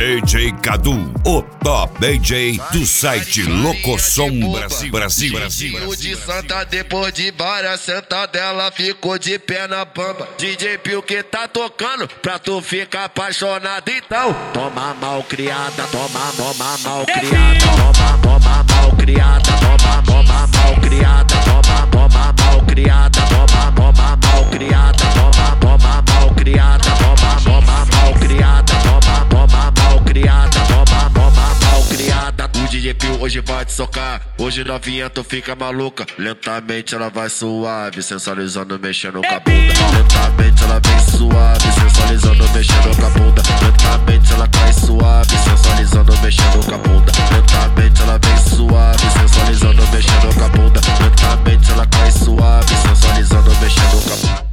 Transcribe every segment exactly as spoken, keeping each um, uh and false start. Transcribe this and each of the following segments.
D J Cadu, o top D J do site Locosom Brasil, Brasil, Brasil. O de Santa depois de várias sentadela ficou de pé na bamba. D J Pio que tá tocando pra tu ficar apaixonado então. Toma mal criada, toma, toma mal criada, toma, toma mal criada, toma, toma mal criada, toma, toma mal criada, toma, toma mal criada, toma, toma mal criada, toma, toma mal criada, toma, toma mal criada, toma, toma mal criada. O D J Pio hoje vai te socar, hoje novinha tu fica maluca. Lentamente ela vai suave, sensualizando, mexendo com a bunda. Lentamente ela vem suave, sensualizando, mexendo com a bunda. Lentamente ela cai suave, sensualizando, mexendo com a bunda. Lentamente ela vem suave, sensualizando, mexendo com a bunda. Lentamente ela cai suave, sensualizando, mexendo com a bunda.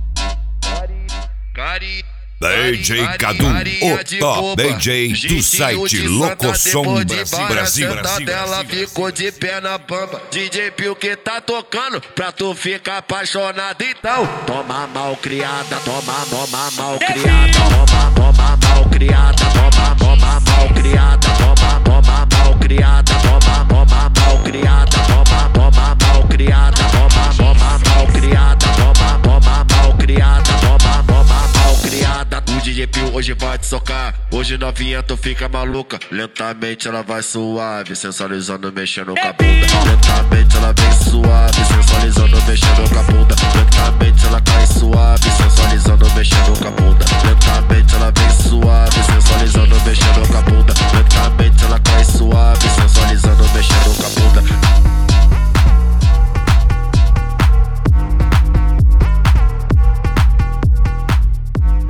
D J Cadu, o top D J do site Locosom Brasil, Brasil, Brasil. Ela ficou de pé na bamba. D J Pio que tá tocando pra tu ficar apaixonado então. Toma mal criada, toma, toma mal criada, toma, toma mal criada, toma, toma mal criada, toma, toma mal criada, toma, toma mal criada, toma, toma mal criada, toma, toma mal criada, toma, toma mal criada, toma, toma mal criada. O D J Pio hoje vai te socar, hoje novinha tu fica maluca. Lentamente ela vai suave, sensualizando, mexendo com a bunda. Lentamente ela vem suave, sensualizando, mexendo com a bunda.